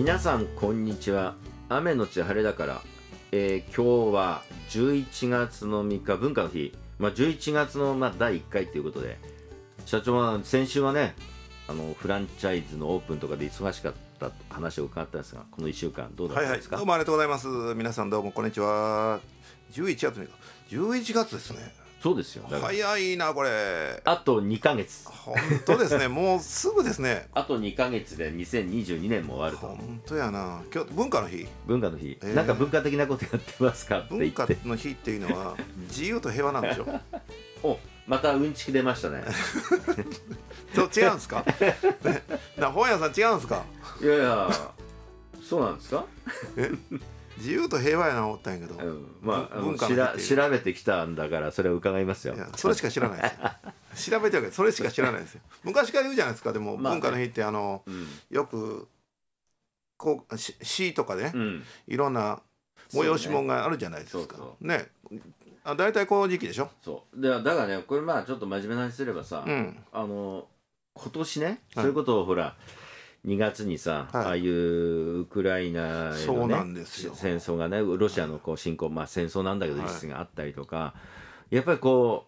皆さんこんにちは。雨のち晴れだから、今日は11月の3日文化の日、11月の第1回ということで、社長は先週はねフランチャイズのオープンとかで忙しかった話を伺ったんですが、この1週間どうだったんですか？ どうもありがとうございます。皆さんどうもこんにちは。11月ですね。 そうですよ。だから早いなこれ。 あと2ヶ月。 本当ですね。もうすぐですね。 あと2ヶ月で2022年も終わると。 本当やな。今日文化の日。 文化の日、なんか文化的なことやってますかって言って。 文化の日っていうのは自由と平和なんでしょ。 お、またうんちく出ましたね。 違うんですか？本屋さん違うんですか？ いやいや、そうなんですか？ 自由と平和やな思ったんやけど、 文化の日って調べてきたんだからそれを伺いますよ。 いやそれしか知らないですよ。調べてるけどそれしか知らないですよ。昔から言うじゃないですか。でも、文化の日ってよくこう詩とかね、いろんな催し物があるじゃないですか。ね。だいたいこの時期でしょ。 そうだからね、これちょっと真面目な話すればさ、今年ね、そういうことをほら2月にさ、ああいうウクライナへのね戦争がね、ロシアの侵攻、戦争なんだけど実質があったりとか、やっぱりこ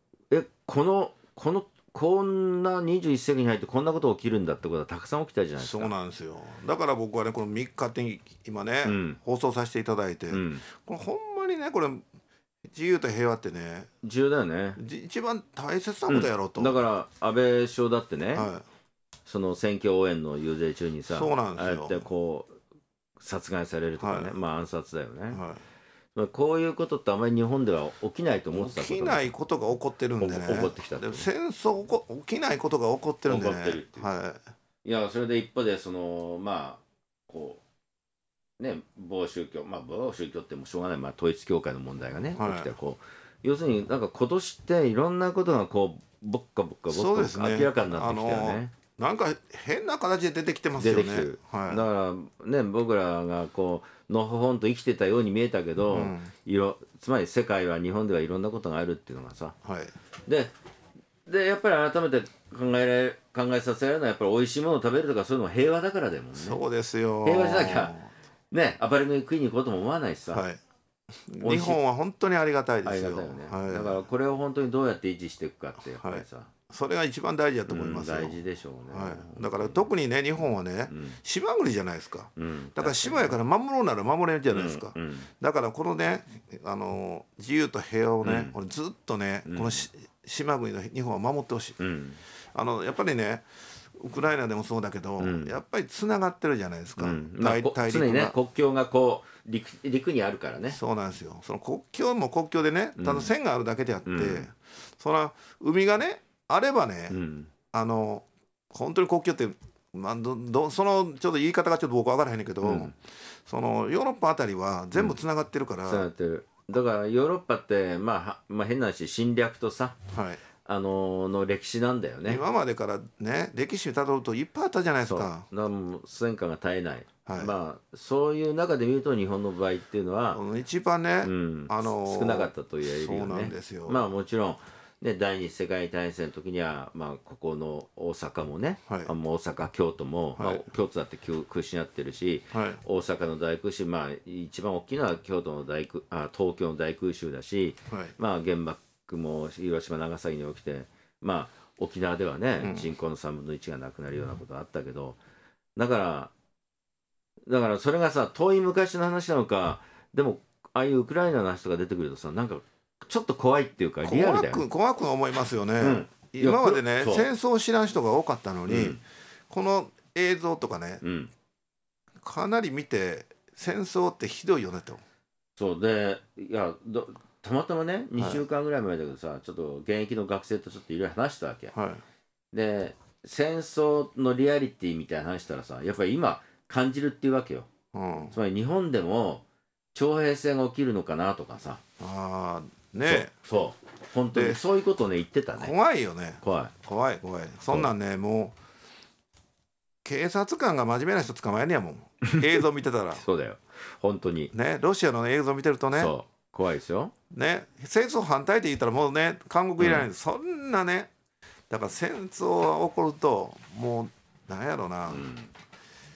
んな21世紀に入ってこんなこと起きるんだってことはたくさん起きたじゃないですか。 そうなんですよ。だから僕はね、この3日って今ね、放送させていただいて、これほんまにね、これ自由と平和ってね、 重要だよね。 一番大切なことやろうと。 だから安倍首相だってね、その選挙応援の遊説中にさ、ああやって殺害されるとかね、暗殺だよね。こういうことってあまり日本では起きないと思ってたこと。 起きないことが起こってるんでね。 起こってきた。 戦争起きないことが起こってるんでね。 いや、それで一方で某宗教、某宗教ってもしょうがない、統一教会の問題がね、起きて要するになんか今年っていろんなことがぼっか明らかになってきたよね。 なんか変な形で出てきてますよね。 だからね、僕らがのほほんと生きてたように見えたけど、つまり世界は日本ではいろんなことがあるっていうのがさ、でやっぱり改めて考えさせられるのは、やっぱり美味しいものを食べるとかそういうのは平和だからだもんね。 そうですよ。 平和じゃなきゃね、暴れ食い食いに行こうとも思わないしさ。 日本は本当にありがたいですよ。 だからこれを本当にどうやって維持していくかってやっぱりさ、 それが一番大事だと思いますよ。 大事でしょうね。 だから特にね、日本はね、島国じゃないですか。だから島やから守ろうなら守れるじゃないですか。だからこのね、自由と平和をね、ずっとね、この島国の日本は守ってほしい。やっぱりね、ウクライナでもそうだけど、やっぱりつながってるじゃないですか。 常にね、国境が陸にあるからね。 そうなんですよ。その国境も国境でね、ただ線があるだけであって、その海がねあればね、本当に国境って、そのちょっと言い方がちょっと僕分からへんねんけど、そのヨーロッパあたりは全部つながってるから。 つながってる。だからヨーロッパって変な話、侵略とさ、の歴史なんだよね。 今までからね、歴史をたどるといっぱいあったじゃないですか。 戦火が絶えない。そういう中で見ると日本の場合っていうのは一番ね、 少なかったと言えるよね。 そうなんですよ。 もちろんね、第二次世界大戦の時にはここの大阪もね、大阪京都も、京都だって空襲になってるし、大阪の大空襲、一番大きいのは東京の大空襲だし、原爆も広島長崎に起きて、沖縄ではね、人口の3分の1がなくなるようなことがあったけど、だからそれがさ、遠い昔の話なのか、でもああいうウクライナの人が出てくるとさ、なんかちょっと怖いっていうかリアルだよね。 怖く思いますよね。今までね、戦争を知らん人が多かったのに、この映像とかね、かなり見て、戦争ってひどいよねと。 そうで、たまたまね、2週間ぐらい前だけどさ、ちょっと現役の学生とちょっといろいろ話したわけ。で、戦争のリアリティみたいな話したらさ、やっぱり今感じるっていうわけよ。つまり日本でも徴兵制が起きるのかなとかさ。そう本当にそういうことをね言ってたね。 怖いよね。 怖い。 そんなんね、もう警察官が真面目な人捕まえんねやもん。映像見てたら。 そうだよ、本当にね。ロシアの映像見てるとね、 怖いですよね。戦争反対って言ったらもうね、韓国いらない、そんなね。だから戦争が起こるともうなんやろな、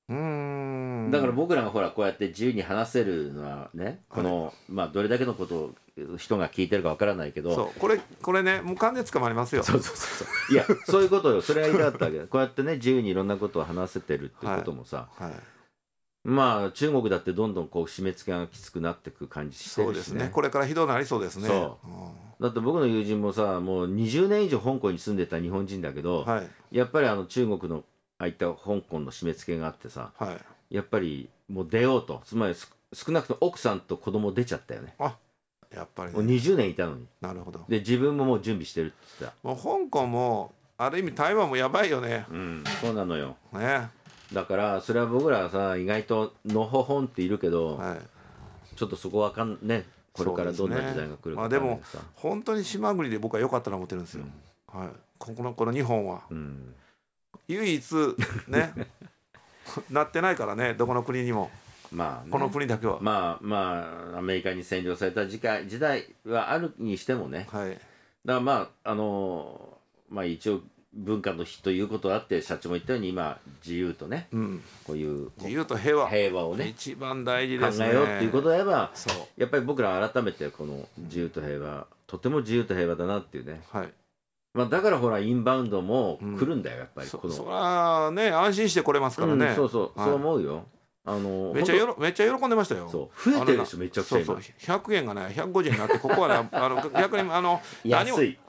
だから僕らがほらこうやって自由に話せるのはね、この、まあどれだけのことを人が聞いてるかわからないけど、 そうこれねもう完全捕まりますよ。 そういやそういうことよ。それが言いたかったわけこうやってね自由にいろんなことを話せてるってこともさ、まあ中国だってどんどんこう締め付けがきつくなってく感じしてるしね。 そうですね。これからひどくなりそうですね。 だって僕の友人もさもう20年以上香港に住んでた日本人だけど、やっぱり中国のああいった香港の締め付けがあってさ、やっぱりもう出ようと、つまり少なくとも奥さんと子供出ちゃったよね。 やっぱり、ね、 もう20年いたのに。 なるほど。 で自分ももう準備してるって言ってた。 もう香港もある意味台湾もやばいよね。 そうなのよ。 ね。 だからそれは僕らはさ意外とのほほんっているけど、ちょっとそこはねこれからどんな時代が来るかでも本当に島国で僕は良かったと思ってるんですよ。この日本は、唯一ねなってないからね、どこの国にも。まあね、この国だけはまあアメリカに占領された時代はあるにしてもね、だからまあ一応文化の日ということがあって、社長も言ったように今自由とね、こういう自由と平和をね一番大事ですね。 考えようっていうことであれば、やっぱり僕ら改めてこの自由と平和、とても自由と平和だなっていうね、まあだからほらインバウンドも来るんだよ、やっぱり。 そりゃね安心して来れますからね。 そう思うよ。 めっちゃ喜んでましたよ。 増えてるでしょ、めちゃくちゃ今。 100円がね150円になって、ここはね逆に安い。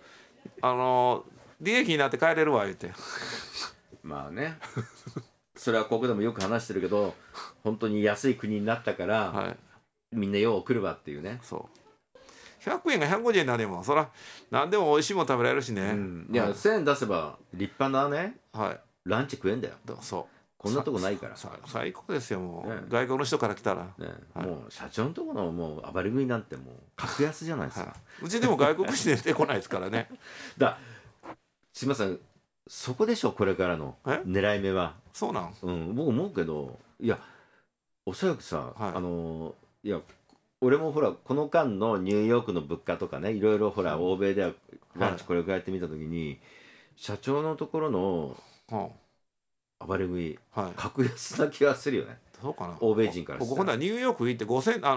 利益になって帰れるわ言って。 まあねそれはここでもよく話してるけど、本当に安い国になったから、みんなよう来るわっていうね。 100円が150円になればそら何でも美味しいもの食べられるしね。 いや1000円出せば立派なね、ランチ食えんだよ。こんなとこないから。 最高ですよ、もう外国の人から来たら。 もう社長のところのもう暴れ食いなんてもう格安じゃないですか。 うちでも外国人出てこないですからね。 すいません、そこでしょこれからの狙い目は。 そうなん。 僕思うけど、いやおそらくさ、いや俺もほらこの間のニューヨークの物価とかね、いろいろほら欧米ではランチこれぐらいやってみた時に、社長のところの暴れ食い、格安な気がするよね。 そうかな。 欧米人から僕今度はニューヨーク行って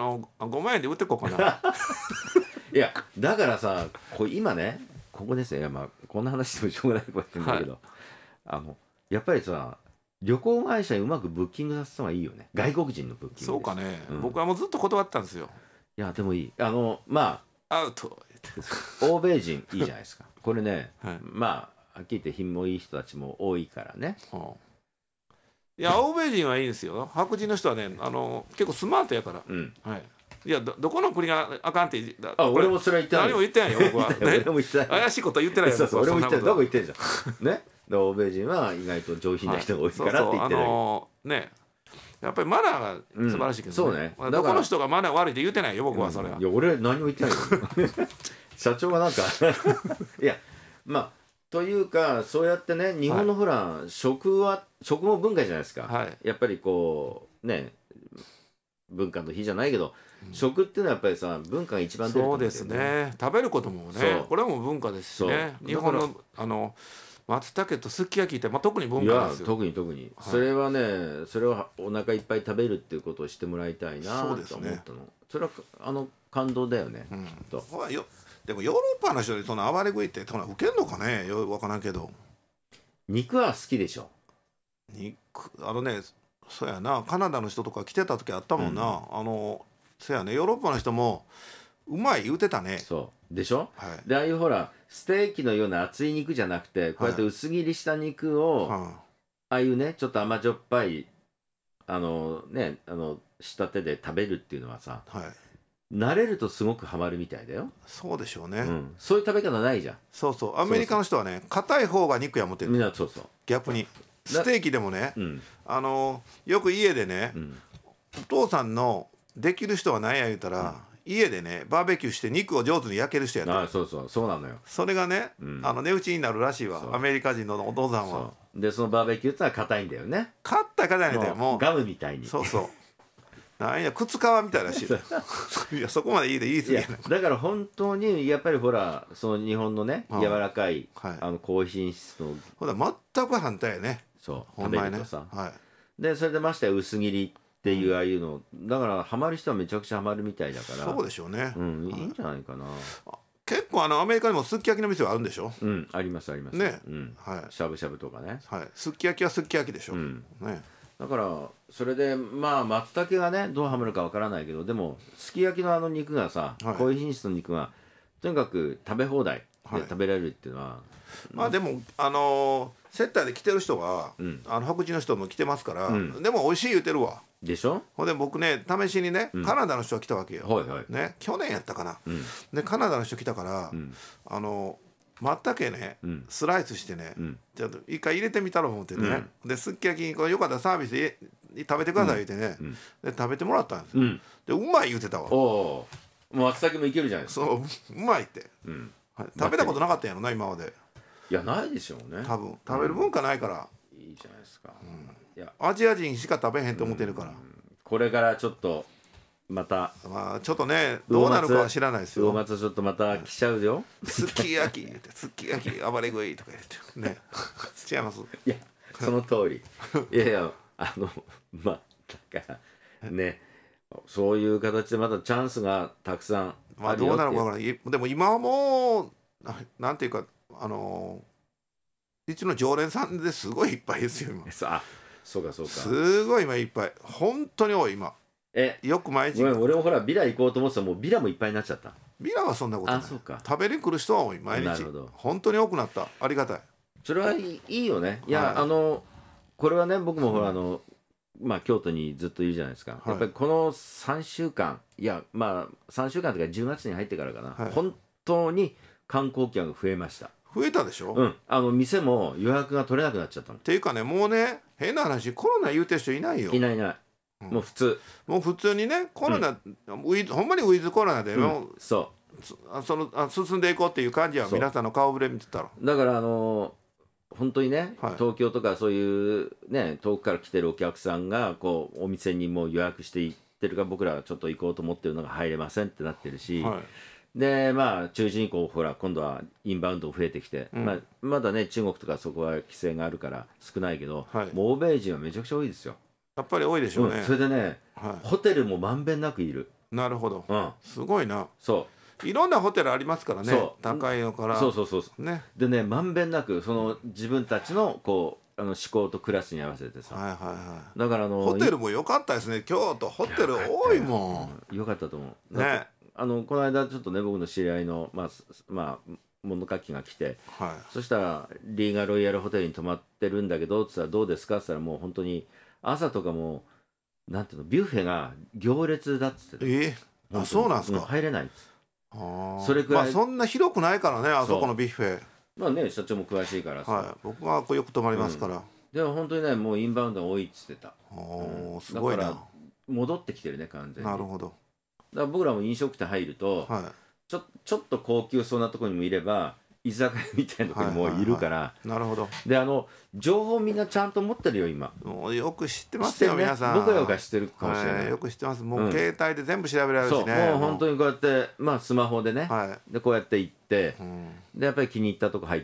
5万円で売ってこうかな。 いやだからさ、今ねここですね、まあこんな話してもしょうがないかもしれないけど、やっぱりさ旅行会社にうまくブッキングさせた方がいいよね、外国人のブッキング。 そうかね、僕はもうずっと断ってたんですよ。 いやでもいい、まあアウト欧米人いいじゃないですか。これね、まあはっきり言って品もいい人たちも多いからね。 いや欧米人はいいんですよ。白人の人はね結構スマートやから。いやどこの国があかんって俺もそれは言ってない。 何も言ってないよ僕は。怪しいこと言ってないよ。 俺も言ってない。どこ言ってんじゃんね。欧米人は意外と上品な人が多いからって言ってるね。やっぱりマナーが素晴らしいけどね。どこの人がマナー悪いって言ってないよ僕は。それは。 いや俺何も言ってないよ。社長がなんかいやまあというか、そうやってね日本のほら食も文化じゃないですか。やっぱりこうね文化の日じゃないけど、食っていうのはやっぱりさ文化が一番出ると思うんですよね。 そうですね。食べることもね、これはもう文化ですしね。日本の松茸とすき焼きって特に文化ですよ。 特にそれはね、それをお腹いっぱい食べるっていうことをしてもらいたいなと思ったの。それは感動だよね。 でもヨーロッパの人にその暴れ食いってウケんのかね、分からんけど。 肉は好きでしょ。 そうやな、カナダの人とか来てた時あったもんな。そうやね、ヨーロッパの人もうまい言うてたね。 そうでしょ。でああいうほらステーキのような厚い肉じゃなくて、こうやって薄切りした肉を、ああいうねちょっと甘じょっぱいしたてで食べるっていうのはさ、慣れるとすごくハマるみたいだよ。 そうでしょうね。 そういう食べ方ないじゃん。 そうアメリカの人はね硬い方が肉や思ってる。 みんな逆にステーキでもね、よく家でね、お父さんのできる人は何や言うたら、家でねバーベキューして肉を上手に焼ける人やった。 そうなのよ。 それがね、値打ちになるらしいわ、アメリカ人のお父さんは。 でそのバーベキューってのは硬いんだよね。 硬いんだよ。もうガムみたいに。 なんや靴皮みたいなしいやそこまで言い過ぎやな。 だから本当にやっぱりほらその日本のね柔らかい高品質の全く反対やね。 食べるとさ。 でそれでましてや薄切りっていうああいうのだからハマる人はめちゃくちゃハマるみたいだからそうでしょうね、 いいんじゃないかな。 結構アメリカにもすっき焼きの店はあるんでしょ。 ありますありますね、 しゃぶしゃぶとかね、 すっき焼きはすっき焼きでしょ、ね、 だからそれで松茸がねどうハマるかわからないけどでもすき焼きの肉がさ、こういう品質の肉がとにかく食べ放題で食べられるっていうのは、 でも接待で来てる人は、白人の人も来てますから、でも美味しい言うてるわでしょ。 ほんで僕ね試しにね、カナダの人が来たわけよ、ね、去年やったかな、でカナダの人来たから、松茸ね、スライスしてね、ちょっと一回入れてみたろう思ってね、ですっき焼きにこれよかったらサービスで食べてください言うてね、で食べてもらったんですよ、でうまい言うてたわ。 もう松茸もいけるじゃないですか。 そううまいって、食べたことなかったんやろな今まで。 いやないでしょうね、 多分食べる文化ないから、 いいじゃないですか、いやアジア人しか食べへんと思ってるから、 これからちょっとまたちょっとねどうなるかは知らないですよ。 またちょっとまた来ちゃうよ、 すき焼き言ってすき焼き暴れ食いとか言ってね違います。 いやその通りいやだからねそういう形でまたチャンスがたくさんあるよっていう。 どうなるかわからない。でも今はもうなんていうか一の常連さんですごいいっぱいですよ今。 そうかすごい今いっぱい本当に多い今。よく毎日。 俺もほらビラ行こうと思ってたらもうビラもいっぱいになっちゃった。 ビラはそんなことない。 そうか。 食べに来る人は多い毎日。本当に多くなった。ありがたい。 それはいいよね。いや、これはね僕もほら京都にずっといるじゃないですか、やっぱりこの3週間いや3週間というか10月に入ってからかな、本当に観光客が増えました。 増えたでしょ。 店も予約が取れなくなっちゃったの。 っていうかねもうね変な話コロナ言うてる人いないよ。 いない、もう普通にねコロナ、ほんまにウィズコロナでもう、進んでいこうっていう感じは皆さんの顔ぶれ見てたら。だから本当にね、東京とかそういうね遠くから来てるお客さんがこうお店にもう予約して行ってるから僕らはちょっと行こうと思ってるのが入れませんってなってるし、で中旬以降ほら今度はインバウンド増えてきて、まだね中国とかそこは規制があるから少ないけど、もう欧米人はめちゃくちゃ多いですよ。 やっぱり多いでしょうね、 それでね、ホテルもまんべんなくいる。 なるほど、すごいな。 そういろんなホテルありますからね、高いのから。 そうね。でねまんべんなく自分たちのこう思考とクラスに合わせてさ、だからホテルも良かったですね。京都ホテル多いもん。良かったと思うね。この間ちょっとね僕の知り合いの物書きが来て、そしたらリーガロイヤルホテルに泊まってるんだけどって言ったらどうですかって言ったらもう本当に朝とかもなんていうのビュッフェが行列だっつって。 そうなんですか。 入れないっつ。 それくらいそんな広くないからねあそこのビュッフェ。 社長も詳しいからさ、 僕はよく泊まりますから。 でも本当にねもうインバウンドが多いっつってた。 すごいな。 だから戻ってきてるね完全に。 なるほど。 だから僕らも飲食店入ると、ちょっと高級そうなところにもいれば居酒屋みたいなところにもいるから。 なるほど。 で情報みんなちゃんと持ってるよ今。 もうよく知ってますよ皆さん。 僕らが知ってるかもしれない。 よく知ってます。もう携帯で全部調べられるしね。 もう本当にこうやってスマホでね、でこうやって行って、でやっぱり気に入ったとこ入って、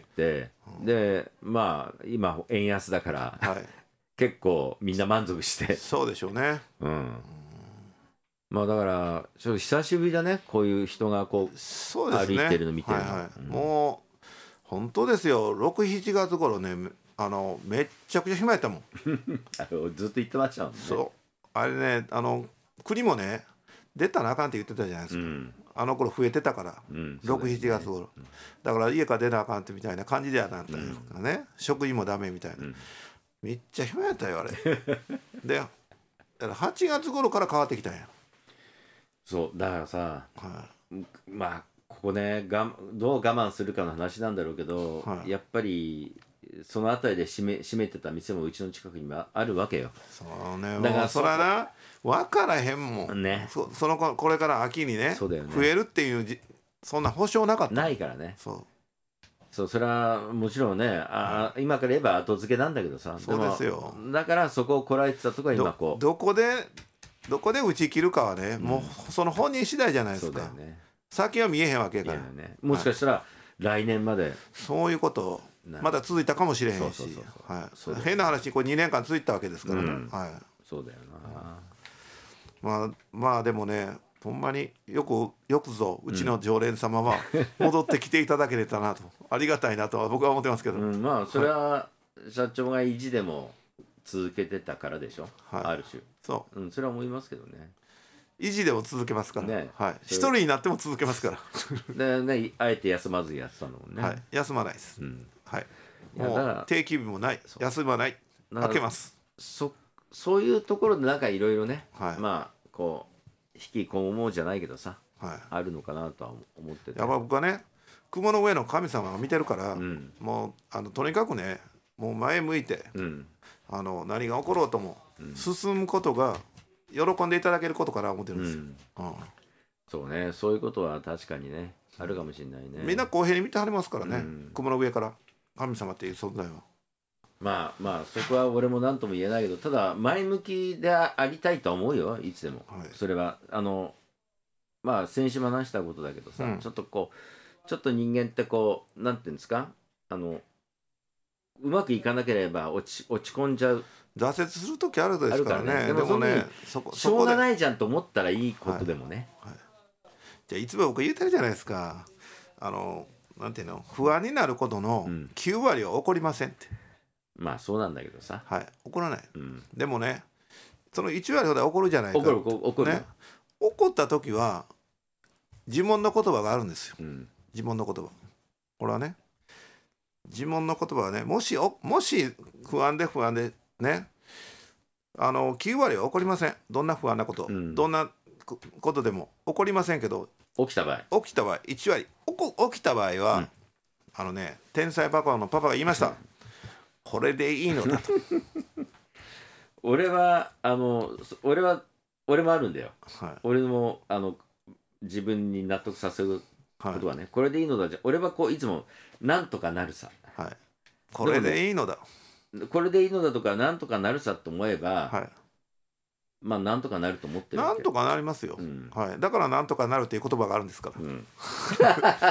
で今円安だから、結構みんな満足して。 そうでしょうね。 だからちょっと久しぶりだねこういう人がこう歩いてるの見てるの。 もう本当ですよ。6、7月頃ねめっちゃくちゃ暇やったもんずっと言ってましたもんね。 そうあれね国もね出たらあかんって言ってたじゃないですか、あの頃増えてたから、6、7月頃、だから家から出なあかんってみたいな感じではなったんですかね、食事もダメみたいな、めっちゃ暇やったよあれでだから8月頃から変わってきたんや。 そうだからさ、ここねどう我慢するかの話なんだろうけど、やっぱりその辺りで閉めてた店もうちの近くにもあるわけよ。 そうね。だからそらな分からへんもんね。 これから秋にね増えるっていうそんな保証なかった。 ないからね。それはもちろんね今から言えば後付けなんだけどさ。 そうですよ。 だからそこをこらえてたところ今こうどこで打ち切るかはね、もうその本人次第じゃないですか。先は見えへんわけやから。 もしかしたら来年まで。 そういうことまだ続いたかもしれへんし、変な話これ2年間続いたわけですからね、 そうだよな、 まあでもねほんまによくぞうちの常連様は戻ってきていただけれたなと、ありがたいなとは僕は思ってますけど、 まあそれは社長が意地でも続けてたからでしょ、ある種それは思いますけどね。 維持でも続けますからね、一人になっても続けますからでね、あえて休まずやってたのもね、 休まないです、もう定期日もない、休まない、開けます。 そういうところでなんかいろいろね、まあこう引き込もうじゃないけどさ、あるのかなとは思ってて、 やっぱ僕はね雲の上の神様が見てるから、もうとにかくねもう前向いて、何が起ころうとも進むことが喜んでいただけることかな思ってるんですよ、 そうね、そういうことは確かにねあるかもしれないね。 みんな公平に見てはりますからね、雲の上から神様っていう存在は。 まあそこは俺も何とも言えないけど、ただ前向きでありたいと思うよ、いつでも、それはまあ先週も話したことだけどさ、ちょっと人間ってこうなんていうんですか、うまくいかなければ落ち込んじゃう、 挫折する時あるですからね。でもねしょうがないじゃんと思ったらいいことでもね、 じゃあいつも僕言うてるじゃないですか、なんていうの、不安になることの9割は起こりませんって、 まあそうなんだけどさ、 起こらない、でもねその1割ほどは起こるじゃないか、起こる、 ね、起こった時は呪文の言葉があるんですよ、呪文の言葉、これはね呪文の言葉はね、もし不安でね、9割は起こりません。どんな不安なこと、どんなことでも起こりませんけど、 起きた場合 1割起きた場合は、天才パパのパパが言いました、これでいいのだと俺もあるんだよ、俺も自分に納得させることはね、これでいいのだじゃ、俺はこういつもなんとかなるさ、 これでいいのだ、 これでいいのだとかなんとかなるさと思えば、まあなんとかなると思ってるわけ。 なんとかなりますよ、だからなんとかなるっていう言葉があるんですから、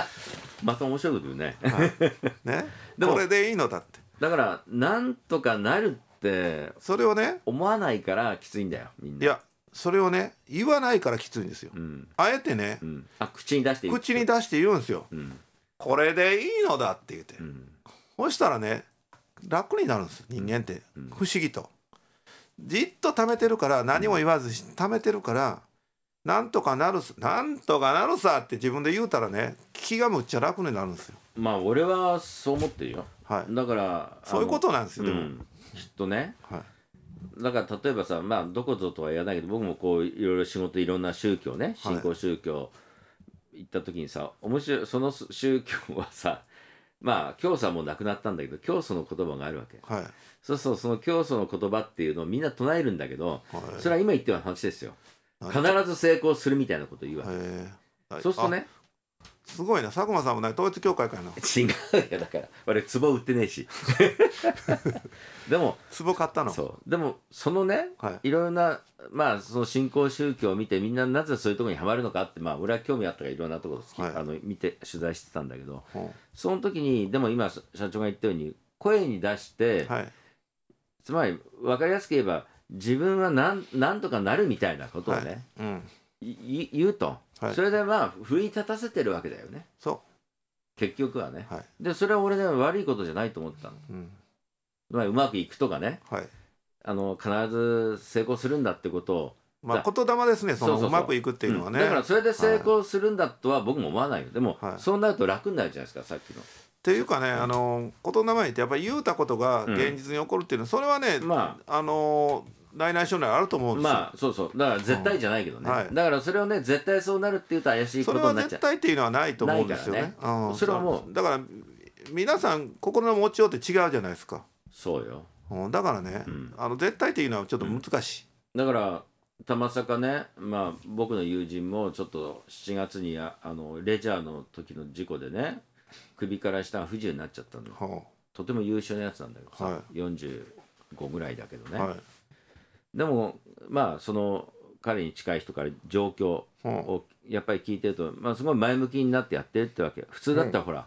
また面白いこと言うね、 でもこれでいいのだって、 だからなんとかなるってそれをね思わないからきついんだよみんな。 いやそれをね言わないからきついんですよ、あえてね、 口に出して言うんですよ、これでいいのだって言って、そしたらね楽になるんです人間って、不思議とじっと溜めてるから、何も言わず溜めてるから、なんとかなるさって自分で言うたらね気がむっちゃ楽になるんですよ。 まあ俺はそう思ってるよ、だからそういうことなんですよ、でもきっとね、だから例えばさ、まあどこぞとは言わないけど、僕もこういろいろ仕事いろんな宗教ね、新興宗教行った時にさ、面白い、その宗教はさ、まあ教祖はもう亡くなったんだけど、教祖の言葉があるわけ、そうその教祖の言葉っていうのをみんな唱えるんだけど、それは今言ったような話ですよ。必ず成功するみたいなことを言うわけ。そうするとね、 すごいな、佐久間さんもね統一教会かな。 違うよ、だから俺壺売ってねえしでも壺買ったの。 そうでもそのね、いろんなまあその新興宗教を見て、みんななぜそういうところにはまるのかって、まあ俺は興味あったからいろんなところ見て取材してたんだけど、その時にでも今社長が言ったように声に出して、つまり分かりやすく言えば自分はなんとかなるみたいなことをね、言うと、それでまあ奮い立たせてるわけだよね、結局はね、でそれは俺ね悪いことじゃないと思ってたの、まあうまくいくとかね、必ず成功するんだってことを、 まあ言霊ですね、そのうまくいくっていうのはね、 だからそれで成功するんだとは僕も思わないよ。でも、そうなると楽になるじゃないですか、さっきの。 っていうかね、言霊ってやっぱり言うたことが現実に起こるっていうのは、それはね、大なり小なりあると思うんですよ。 まあそうだから絶対じゃないけどね、だからそれをね絶対そうなるっていうと怪しいことになっちゃう。 それは絶対っていうのはないと思うんですよね。それはもうだから皆さん心の持ちようって違うじゃないですか。 そうよ、 だからね、絶対っていうのはちょっと難しい、 だからたまさかね、まあ僕の友人もちょっと7月にレジャーの時の事故でね、首から下が不自由になっちゃったの、とても優秀なやつなんだけどさ、45ぐらいだけどね、でもまあその彼に近い人から状況をやっぱり聞いてると、まあすごい前向きになってやってるってわけ。普通だったらほら、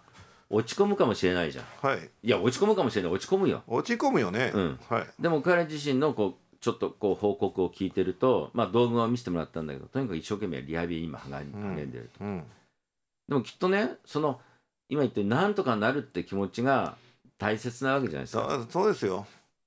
落ち込むかもしれないじゃん。 はい。 いや落ち込むかもしれない、落ち込むよ。 落ち込むよね。 はい。でも彼自身のこうちょっとこう報告を聞いてると、まあ動画を見せてもらったんだけど、とにかく一生懸命リハビリに今励んでると。でもきっとね、その今言ってなんとかなるって気持ちが大切なわけじゃないですか。 そうですよ。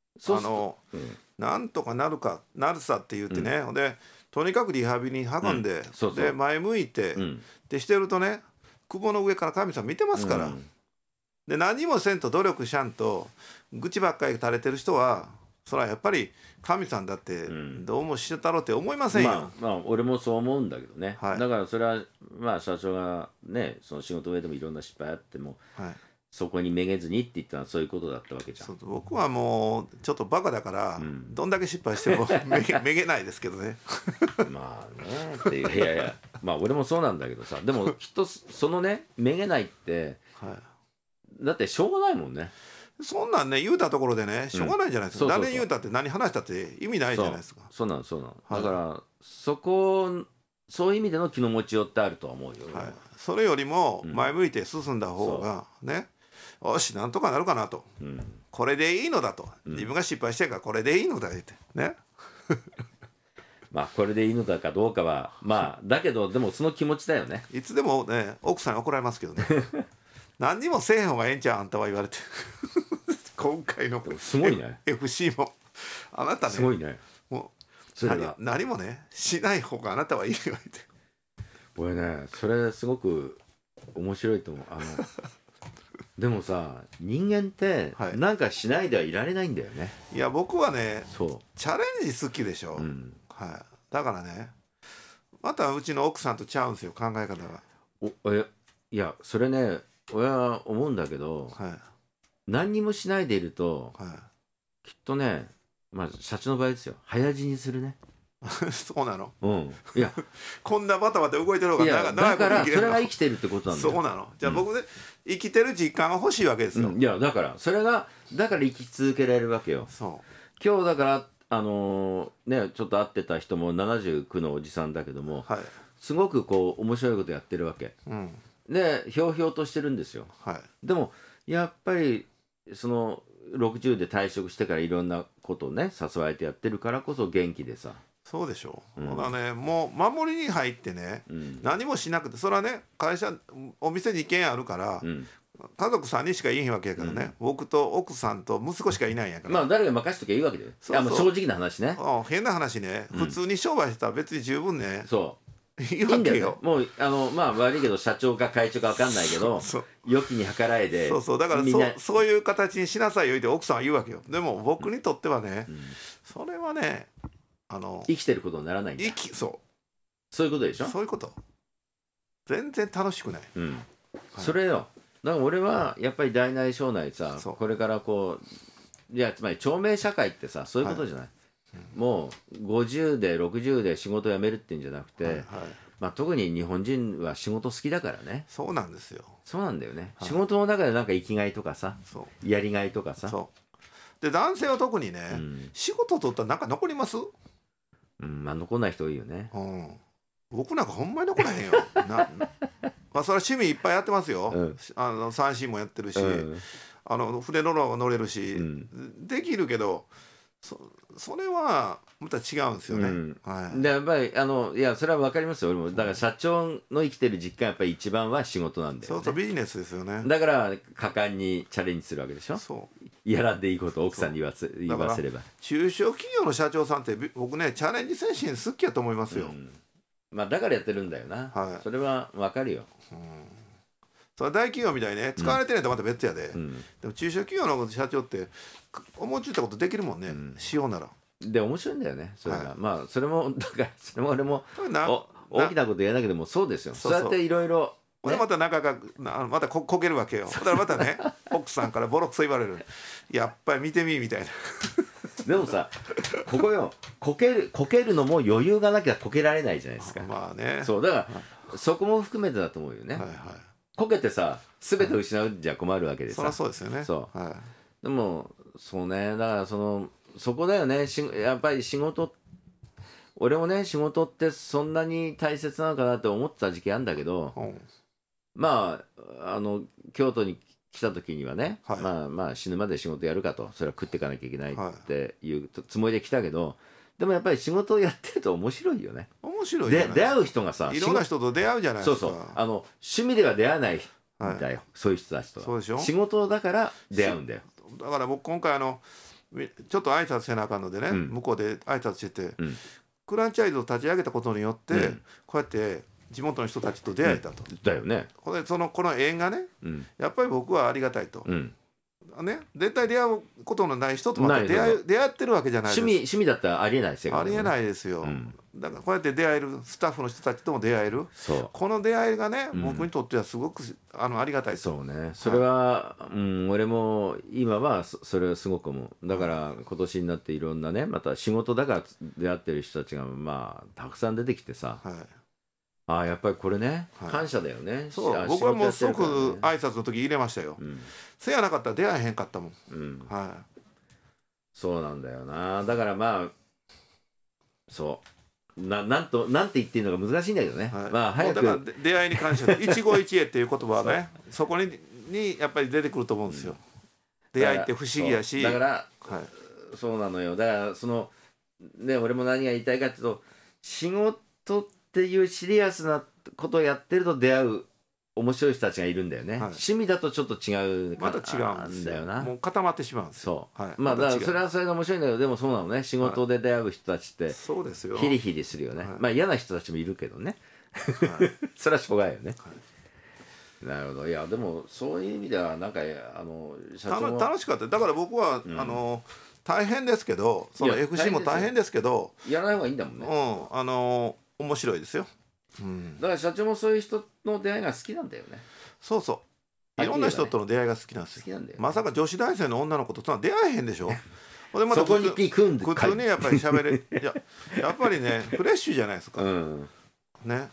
なんとかなるさって言ってね、でとにかくリハビリに運んで、で前向いて、でしてるとね、雲の上から神様見てますから、で何もせんと努力しゃんと愚痴ばっかり垂れてる人は、それはやっぱり神さんだってどうもしてたろうって思いませんよ。 まあ俺もそう思うんだけどね、だからそれはまあ社長がね、その仕事上でもいろんな失敗あっても、そこにめげずにって言ったのはそういうことだったわけじゃん。 僕はもうちょっとバカだから、どんだけ失敗してもめげないですけどね。 まあねっていう、いやいや、まあ俺もそうなんだけどさ、でもきっとそのねめげないって、だってしょうがないもんね。 そんなんね言うたところでねしょうがないじゃないですか。誰言うたって何話したって意味ないじゃないですか。 そうなのだからそういう意味での気の持ちようってあるとは思うよ。 それよりも前向いて進んだ方がね、よしなんとかなるかなと、これでいいのだと、自分が失敗してるからこれでいいのだってね。 まあこれでいいのだかどうかはまあだけど、でもその気持ちだよね。 いつでもね奥さんに怒られますけどね。何にもせえへん方がええんちゃうあんたは言われて。今回のすごいね FC もあなたね、 すごいね。 もう何もねしない方があなたはいい言われて。 俺ねそれすごく面白いと思う。でもさ、人間ってなんかしないではいられないんだよね。 いや僕はねチャレンジ好きでしょ、だからね、またうちの奥さんとちゃうんですよ考え方が。 いやそれね俺は思うんだけど、何にもしないでいると、きっとね、まあ社長の場合ですよ、早死にするね。 そうなの。 いやこんなバタバタ動いてる方が長くだからそれが生きてるってことなんだよ。 そうなの。じゃあ僕ね、生きてる実感が欲しいわけですよ。 いやだからそれがだから生き続けられるわけよ。今日だからねちょっと会ってた人も79のおじさんだけども、すごくこう面白いことやってるわけ、でひょうひょうとしてるんですよ、でもやっぱりその60で退職してからいろんなことをね誘われてやってるからこそ元気でさ。 そうでしょう、だからねもう守りに入ってね、何もしなくて、それはね会社お店2軒あるから、家族3人しかいいわけやからね、僕と奥さんと息子しかいないんやから、 まあ誰が任しときゃいいわけで、正直な話ね、 変な話ね、普通に商売してたら別に十分ね、 いいんだよね。もうまあ悪いけど社長か会長か分かんないけど、良きに計らえで、 だからそういう形にしなさいよって奥さんは言うわけよ。でも僕にとってはね、それはね生きてることにならないんだ。そういうことでしょ。 そういうこと。全然楽しくない。 それよ。だから俺はやっぱり大内小内さ、これからこう、いやつまり長命社会ってさ、そういうことじゃない。もう50で60で仕事辞めるってんじゃなくて、まあ特に日本人は仕事好きだからね。 そうなんですよ。 そうなんだよね。仕事の中でなんか生きがいとかさ、やりがいとかさ。 で男性は特にね、仕事取ったらなんか残ります？ まあ残んない人多いよね。 僕なんかほんまに残らへんよ。まあそれは趣味いっぱいやってますよ。三振もやってるし、船乗れるし、できるけど、それはまた違うんですよね。 でやっぱりいやそれは分かりますよ。俺もだから社長の生きてる実感やっぱり一番は仕事なんだよね。 そうビジネスですよね。 だから果敢にチャレンジするわけでしょ。やらんでいいことを奥さんに言わせれば。中小企業の社長さんって僕ねチャレンジ精神好きやと思いますよ。 まあだからやってるんだよな。それは分かるよ。 それ大企業みたいにね使われてないとまた別やで。でも中小企業の社長って思いついたことできるもんね、しようなら。 で面白いんだよねそれが。まあそれもだからそれも俺も大きなこと言えないけどもそうですよ。そうやっていろいろ。 俺また仲がまたこけるわけよ。だからまたね奥さんからボロクソ言われる。やっぱり見てみみたいな。 でもさここよ、こけるのも余裕がなきゃこけられないじゃないですか。 まあね。 そうだからそこも含めてだと思うよね。こけてさ全て失うじゃ困るわけでさ。 そりゃそうですよね。 でもそうね、だからそこだよね。やっぱり仕事、俺もね仕事ってそんなに大切なのかなって思ってた時期あるんだけど、まあ京都に来た時にはね、まあ死ぬまで仕事やるかと、それは食っていかなきゃいけないっていうつもりで来たけど、でもやっぱり仕事をやってると面白いよね。 面白いじゃないですか。 出会う人がさ、 いろんな人と出会うじゃないですか。 そう趣味では出会わないんだよ、そういう人たちとは。 そうでしょ。 仕事だから出会うんだよ。 だから僕今回ちょっと挨拶せなあかんのでね、向こうで挨拶してて、フランチャイズを立ち上げたことによって、こうやって地元の人たちと出会えたと。 だよね。 この縁がね、やっぱり僕はありがたいと。ね、絶対出会うことのない人とまた出会ってるわけじゃないですか。 趣味だったらありえないですよ。 ありえないですよ。だからこうやって出会える、スタッフの人たちとも出会える、この出会いがね、僕にとってはすごくありがたいです。 そうね。それは、俺も今はそれはすごく思う。だから今年になっていろんなね、また仕事だから出会ってる人たちがまあたくさん出てきてさ、やっぱりこれね、感謝だよね。 そう僕はもうすごく挨拶の時入れましたよ。せやなかったら出会えへんかったもん。 そうなんだよな。だからまあそうなんて言っていいのか難しいんだけどね。まあ早くだから出会いに感謝で一期一会っていう言葉はねそこにやっぱり出てくると思うんですよ。出会いって不思議やし。 だからそうなのよ。だからね、俺も何が言いたいかっていうと、仕事っていうシリアスなことをやってると出会う面白い人たちがいるんだよね。趣味だとちょっと違う、 また違うんだよな。もう固まってしまうんですよ。 まあだからそれはそれで面白いんだけど、でもそうなのね。仕事で出会う人たちってそうですよ。 ヒリヒリするよね。まあ嫌な人たちもいるけどね。それはしょうがないよね。なるほど。いやでもそういう意味ではなんか社長も楽しかった。だから僕は大変ですけど、その FC も大変ですけど、 やらない方がいいんだもんね。 面白いですよ。 だから社長もそういう人の出会いが好きなんだよね。 そうそう。いろんな人との出会いが好きなんですよ。まさか女子大生の女の子と出会えへんでしょ。 でまたそこに普通にやっぱり喋れやっぱりねフレッシュじゃないですか。ね、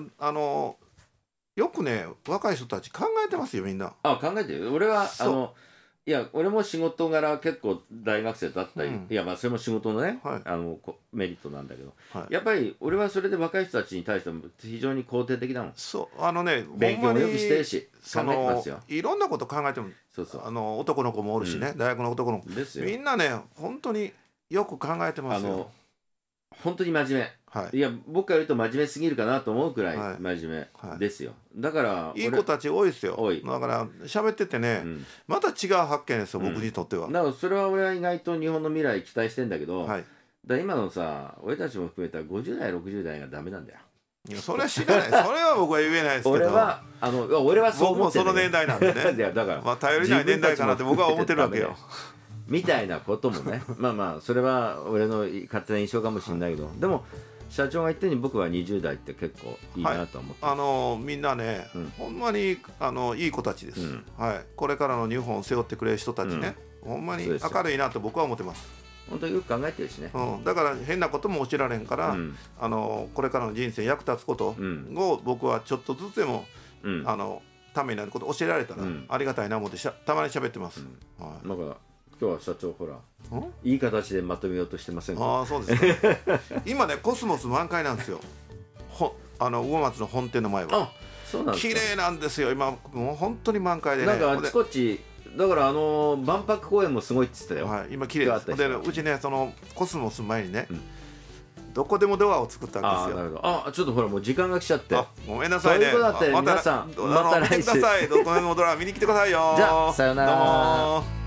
よくね若い人たち考えてますよみんな。 考えてる。俺はいや俺も仕事柄結構大学生だったり、いやまあそれも仕事のね、メリットなんだけど、やっぱり俺はそれで若い人たちに対しても非常に肯定的だもん。 そう勉強もよくしてるし考えてますよ。 いろんなこと考えても男の子もおるしね、大学の男の子ですよ。みんなね本当によく考えてますよ。 本当に真面目。いや僕から言うと真面目すぎるかなと思うくらい真面目ですよ。だからいい子たち多いですよ。だから喋っててね、また違う発見ですよ僕にとっては。 だからそれは俺は意外と日本の未来期待してんだけど、だ今のさ俺たちも含めた50代60代がダメなんだよ。 いやそれは知らない。それは僕は言えないですけど。俺はそう思ってる。 僕もその年代なんでね。いやだから頼りない年代かなって僕は思ってるわけよ。 みたいなこともねまあそれは俺の勝手な印象かもしれないけど、でも社長が言ったように僕は20代って結構いいなと思ってます。 みんなね、ほんまにいい子たちです、これからの日本を背負ってくれる人たちね、ほんまに明るいなと僕は思ってます。 本当によく考えてるしね、 だから変なことも教えられんから、これからの人生に役立つことを僕はちょっとずつでも、ためになること教えられたらありがたいな思ってたまに喋ってます。 だから今日は社長ほらいい形でまとめようとしてませんか。 そうですか。今ねコスモス満開なんですよ。魚松の本店の前は。 そうなんですか。 綺麗なんですよ今もう本当に満開でね。 なんかあちこちだから万博公園もすごいって言ってたよ。 今綺麗です。でうちねそのコスモス前にね、どこでもドアを作ったわけですよ。 ちょっとほらもう時間が来ちゃって。 ごめんなさいね。 そういうことだって皆さんまた来週見てください。どこでもドア見に来てくださいよ。 じゃあさよなら。 どうも。